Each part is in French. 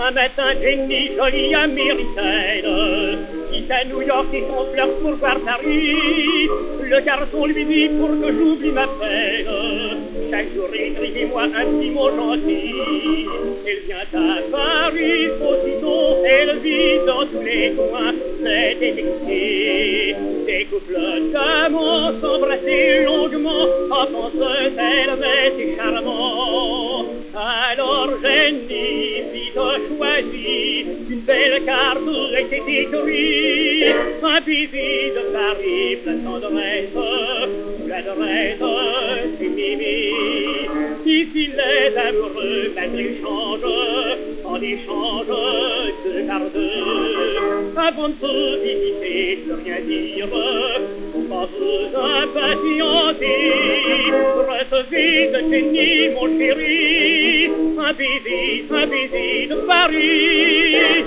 Un matin, Jenny, jolie américaine, quitte à New York et son fleur pour voir Paris. Le garçon lui dit pour que j'oublie ma peine, chaque jour écrivez-moi un petit mot gentil. Elle vient à Paris, aussitôt elle vit dans tous les coins. C'est écrit, des couples d'amants s'embrasser longuement, enfant se mais c'est charmant. Alors Jenny, vite choisit une belle carte était écrite, un baiser de Paris, plein de tendresse, l'adresse c'est Mimi. Ici les amoureux, malgré le change, en échange de garde. Avant de se visiter, je peux rien dire, on va vous impatienter. Recevez de Jenny, mon chéri, un baiser de Paris.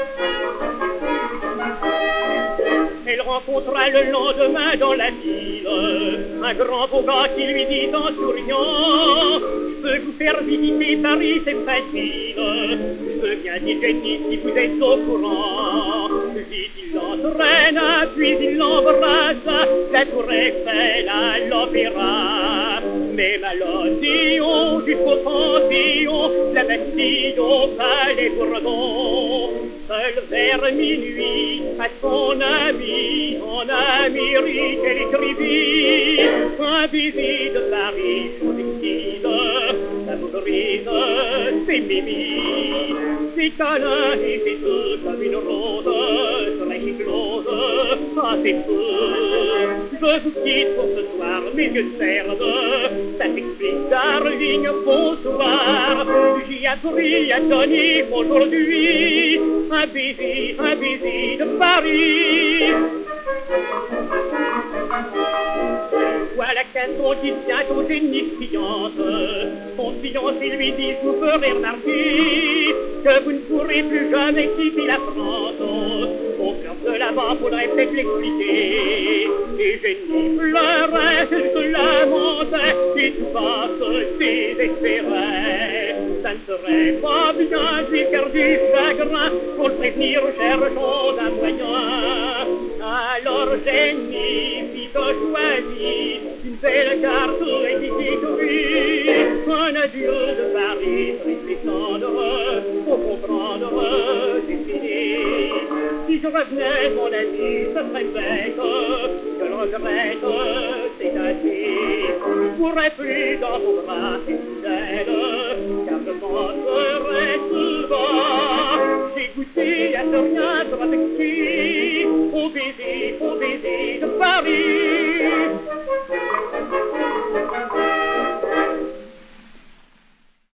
Elle rencontra le lendemain dans la ville un grand beau gars qui lui dit en souriant: je peux vous faire visiter Paris, c'est facile. Je peux bien dire Jenny si vous êtes au courant. Vite il l'entraîne, puis il l'embrasse, la tour Eiffel à l'opéra. Même à l'Odéon jusqu'au Panthéon, la Bastille au Palais Bourbon. Seul vers minuit, à son ami, en Amérique, elle écrivit un baiser de Paris, chose exquise, la brise, c'est Mimi. Ses câlins et ses œufs comme une rose, serait éclose, ah c'est fou. Je vous quitte pour ce soir, mes yeux perdent, ça s'explique, darling, bonsoir. J'y appris à donner aujourd'hui un baiser de Paris. Voilà qu'un son qui tient aux Jenny fiance. Son fiancé lui dit: je vous ferai remarquer que vous ne pourrez plus jamais quitter la France. Au cœur de là-bas, faudrait peut-être l'expliquer. Et Jenny pleurait, elle se lamentait, et tout bas se désespérait. Ça ne serait pas bien de lui faire du chagrin, pour le prévenir, cherchons un moyen. Alors Jenny fit choisir une belle carte écrite, un adieu de Paris, très tendre, pour comprendre, c'est fini. Si je revenais, mon ami, ce serait bête, je le regrette, c'est ainsi. Je pourrais plus dans vos bras, c'est fidèle, car je penserai souvent. J'ai goûté à ce rien trop sexy, au baiser de Paris.